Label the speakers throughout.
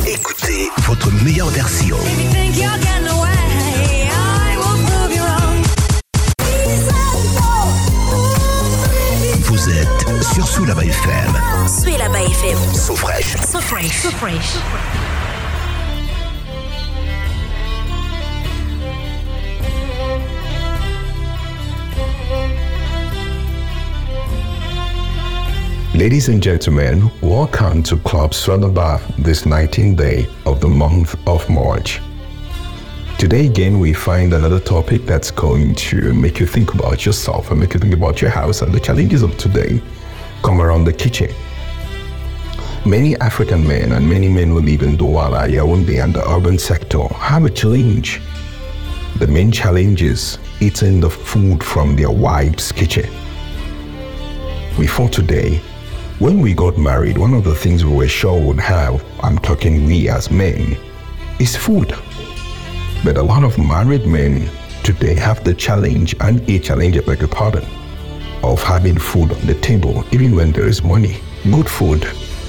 Speaker 1: Écoutez votre meilleure version. Vous êtes sur Soulaba FM.
Speaker 2: Soulaba FM.
Speaker 1: So fresh.
Speaker 2: So fresh. So fresh.
Speaker 3: Ladies and gentlemen, welcome to Club Soulaba, this 19th day of the month of March. Today again, we find another topic that's going to make you think about yourself and make you think about your house and the challenges of today come around the kitchen. Many African men and many men who live in Douala, Yaoundé and the urban sector have a challenge. The main challenge is eating the food from their wife's kitchen. Before today, when we got married, one of the things we were sure would have, I'm talking we as men, is food. But a lot of married men today have the challenge, and a challenge, I beg your pardon, of having food on the table, even when there is money. Good food.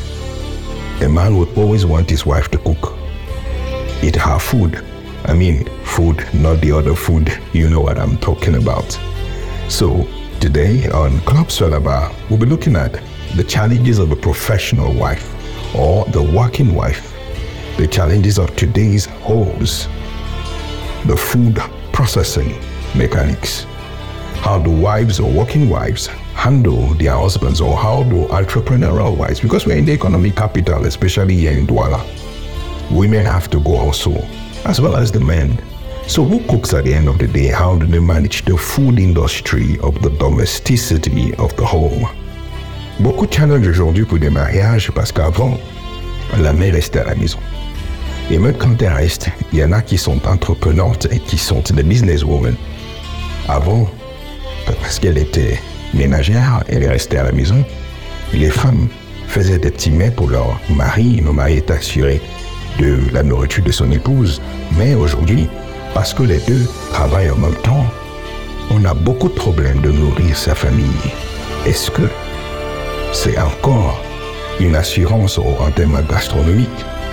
Speaker 3: A man would always want his wife to cook. Eat her food. I mean, food, not the other food. You know what I'm talking about. So, today on Club Soulaba, we'll be looking at the challenges of a professional wife or the working wife, the challenges of today's hoes, the food processing mechanics. How do wives or working wives handle their husbands, or how do entrepreneurial wives, because we're in the economic capital, especially here in Douala, women have to go also, as well as the men. So who cooks at the end of the day? How do they manage the food industry of the domesticity of the home? Beaucoup de challenges aujourd'hui pour des mariages parce qu'avant, la mère restait à la maison. Et même quand elle reste, il y en a qui sont entreprenantes et qui sont des businesswomen. Avant, parce qu'elle était ménagère, elle restait à la maison. Les femmes faisaient des petits mets pour leur mari. Le mari est assuré de la nourriture de son épouse. Mais aujourd'hui, parce que les deux travaillent en même temps, on a beaucoup de problèmes de nourrir sa famille. Est-ce que c'est encore une assurance en termes gastronomiques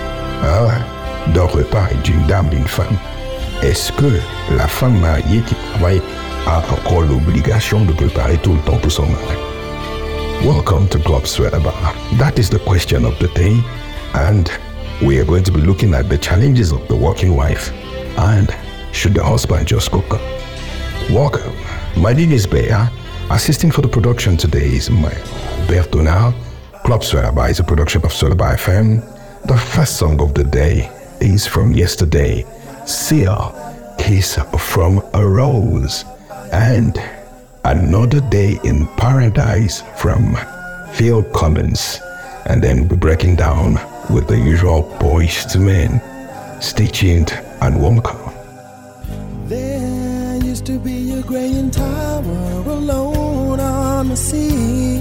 Speaker 3: d'un repas d'une dame, d'une femme? Est-ce que la femme mariée qui travaille a encore l'obligation de préparer tout le temps pour son mari? Welcome to Club Soulaba. That is the question of the day, and we are going to be looking at the challenges of the working wife and should the husband just cook? Welcome. My name is Bea. Assisting for the production today is my Bertonard. Club Soulaba is a production of Soulaba FM. The first song of the day is from yesterday, Sia, Kiss from a Rose, and Another Day in Paradise from Phil Collins. And then we'll be breaking down with the usual Boys to Men. Stay tuned and welcome.
Speaker 4: There used to be a graying tower alone on the sea.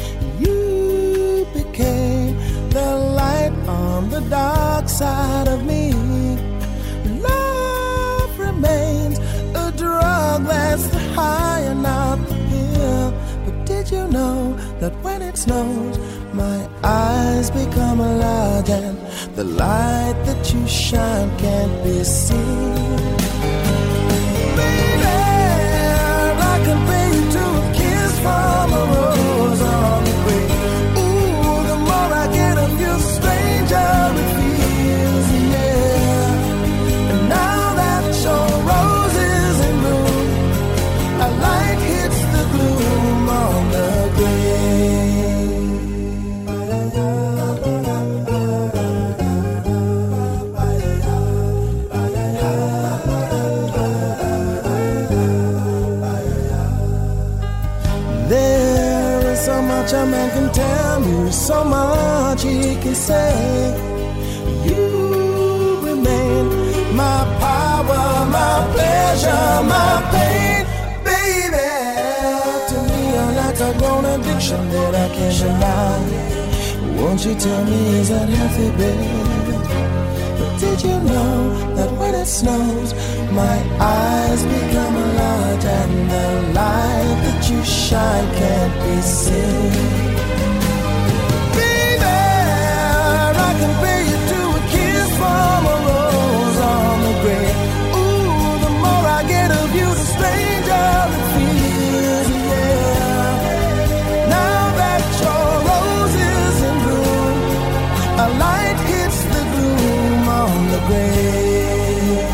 Speaker 4: You became the light on the dark side of me. Love remains a drug that's the high and not the pill. But did you know that when it snows, my eyes become large and the light that you shine can't be seen? I can pay you to a kiss from a rose on the grave. Ooh, the more I get of you, stranger it feels, yeah. And now that your rose is in bloom, a light hits the gloom on the grave. So much a man can tell me, so much he can say. You remain my power, my pleasure, my pain, baby. To me, you're like a grown addiction that I can't deny. Won't you tell me, is that healthy, baby? But did you know that when it snows, my eyes become large and the light that you shine can't be seen? Baby, I can pay you to a kiss grave.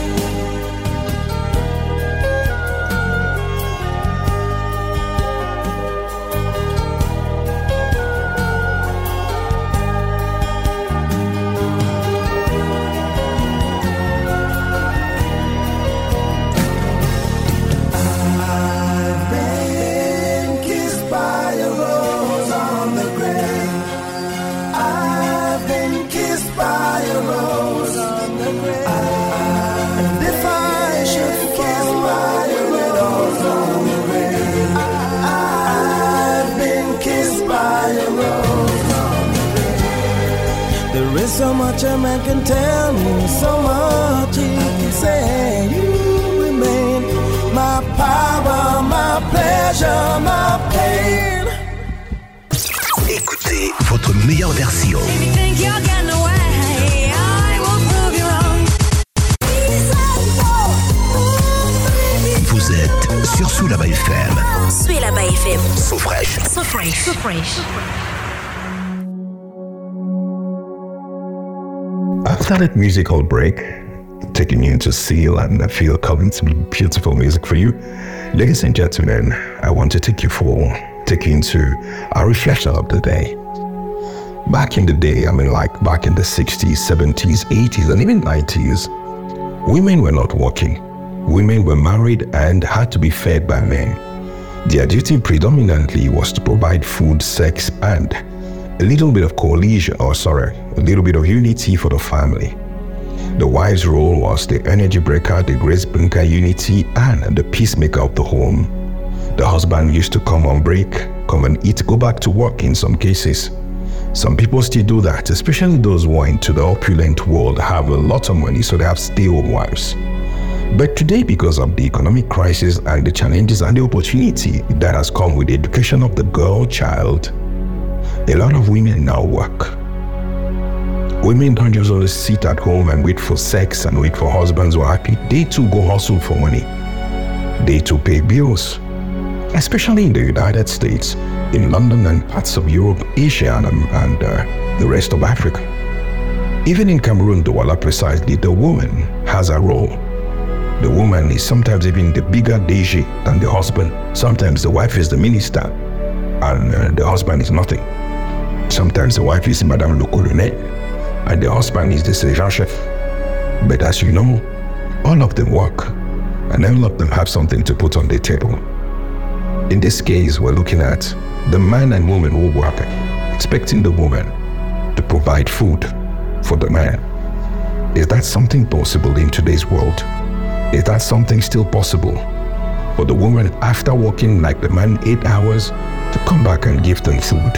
Speaker 4: So much a man can tell me, so much he can say. You remain my power, my pleasure, my pain.
Speaker 1: Écoutez votre meilleure version. Vous êtes sur Sous-la-Bas FM.
Speaker 2: Sous-la-Bas FM.
Speaker 1: So fresh.
Speaker 2: So fresh. So fresh.
Speaker 3: After that musical break, taking you into Seal and Phil Collins, beautiful music for you. Ladies and gentlemen, I want to take you into our reflection of the day. Back in the day, back in the 60s, 70s, 80s, and even 90s, women were not working. Women were married and had to be fed by men. Their duty predominantly was to provide food, sex, and a little bit of a little bit of unity for the family. The wife's role was the energy breaker, the grace bringer, unity, and the peacemaker of the home. The husband used to come on break, come and eat, go back to work in some cases. Some people still do that, especially those who are into the opulent world, have a lot of money, so they have stay-home wives. But today, because of the economic crisis and the challenges and the opportunity that has come with the education of the girl child, a lot of women now work. Women don't just always sit at home and wait for sex and wait for husbands who are happy. They too go hustle for money. They too pay bills. Especially in the United States, in London and parts of Europe, Asia and the rest of Africa. Even in Cameroon, Douala precisely, the woman has a role. The woman is sometimes even the bigger DG than the husband. Sometimes the wife is the minister and the husband is nothing. Sometimes the wife is Madame le Colonel and the husband is the sergeant chef. But as you know, all of them work and all of them have something to put on the table. In this case, we're looking at the man and woman who work, expecting the woman to provide food for the man. Is that something possible in today's world? Is that something still possible for the woman, after working like the man 8 hours, to come back and give them food?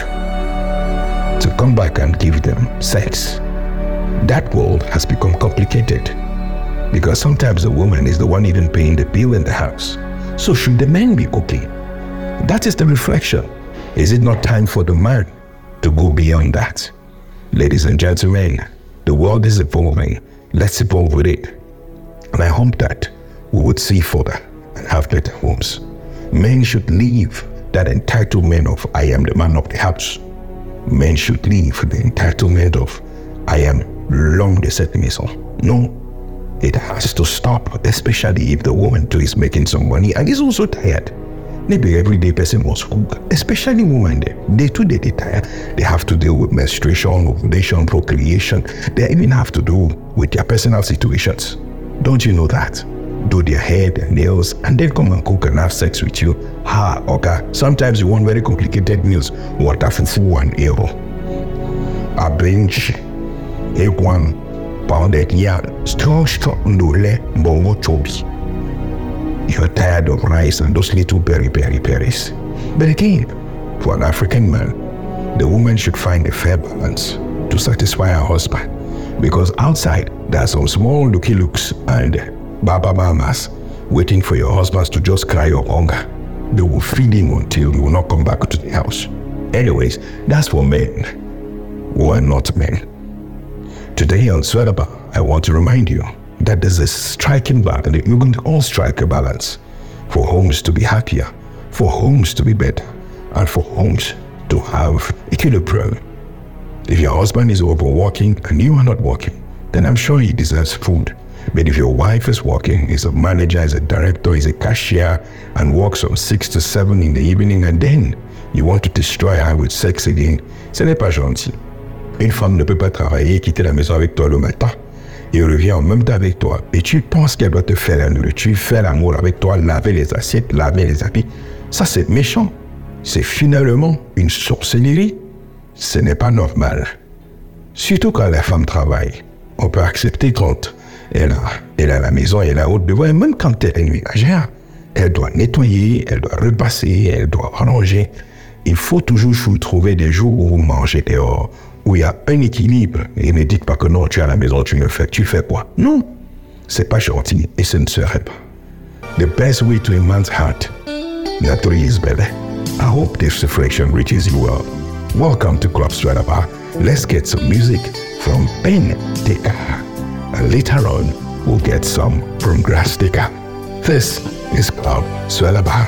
Speaker 3: To come back and give them sex? That world has become complicated because sometimes the woman is the one even paying the bill in the house. So should the man be cooking? That is the reflection. Is it not time for the man to go beyond that? Ladies and gentlemen, the world is evolving. Let's evolve with it. And I hope that we would see further and have better homes. Men should leave that entitlement of I am the man of the house. Men should leave the entitlement of I am l'homme de cette maison. No, it has to stop, especially if the woman too is making some money and is also tired. Maybe everyday person must cook, especially women. They tired. They have to deal with menstruation, ovulation, procreation. They even have to do with their personal situations. Don't you know that? Do their hair, their nails, and then come and cook and have sex with you. Okay. Sometimes you want very complicated meals. Water fufu and ero. A bench, egg 1 pounded yam, strong ndole, bongo chobi. You're tired of rice and those little berries. But again, for an African man, the woman should find a fair balance to satisfy her husband. Because outside, there are some small looky-looks and baba mamas waiting for your husbands to just cry of hunger. They will feed him until he will not come back to the house. Anyways, that's for men who are not men. Today on Sous-la-Bas, I want to remind you that there's a striking balance. You're going to all strike a balance for homes to be happier, for homes to be better, and for homes to have equilibrium. If your husband is overworking and you are not working, then I'm sure he deserves food. But if your wife is working, is a manager, is a director, is a cashier, and works from 6 to 7 in the evening, and then you want to destroy her with sex again, ce n'est pas gentil. Une femme ne peut pas travailler et quitter la maison avec toi le matin et revient en même temps avec toi. Et tu penses qu'elle doit te faire la nourriture, faire l'amour avec toi, laver les assiettes, laver les habits. Ça, c'est méchant. C'est finalement une sorcellerie. Ce n'est pas normal. Surtout quand la femme travaille. On peut accepter quand elle a la maison, elle a autre devoir, et même quand elle est ménagère, elle doit nettoyer, elle doit repasser, elle doit ranger. Il faut toujours trouver des jours où vous mangez dehors, où il y a un équilibre. Et ne dites pas que non, tu es à la maison, tu fais quoi? Non, c'est pas gentil et ce ne serait pas. The best way to a man's heart, Nathalie Isbelle. I hope this reflection reaches you well. Welcome to Club Stradabar. Let's get some music from Ben Deka. And later on, we'll get some from Grass Deka. This is Club Stradabar.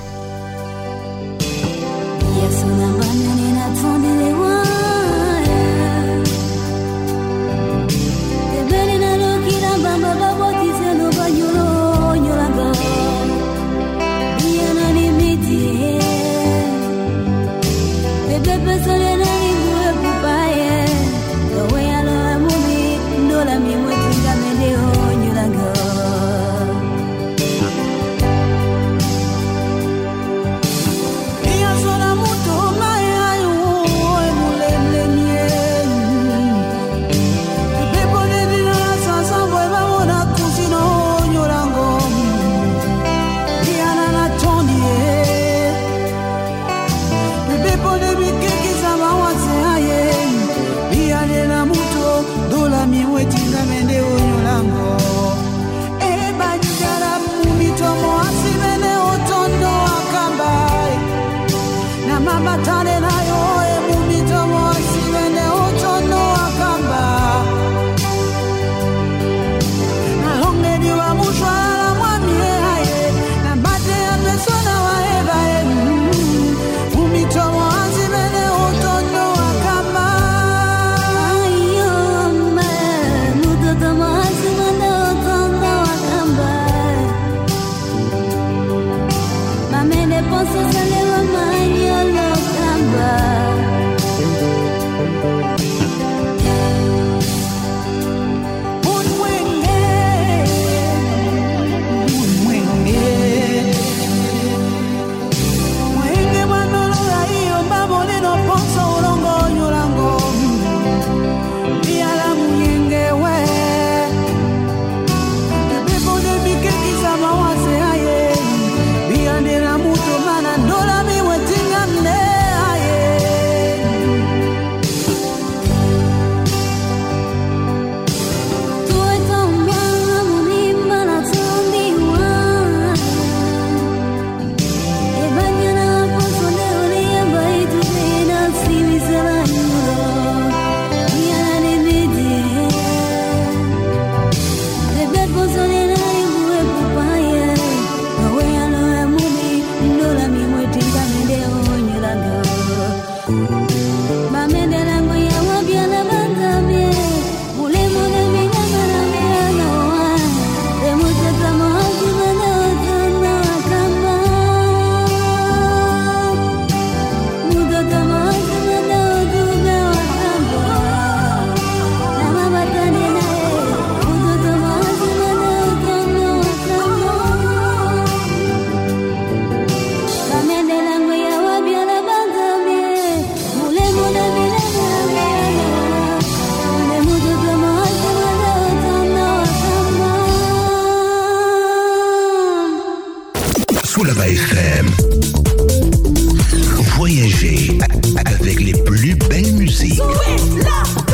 Speaker 1: Soulaba FM. Voyager avec les plus belles musiques.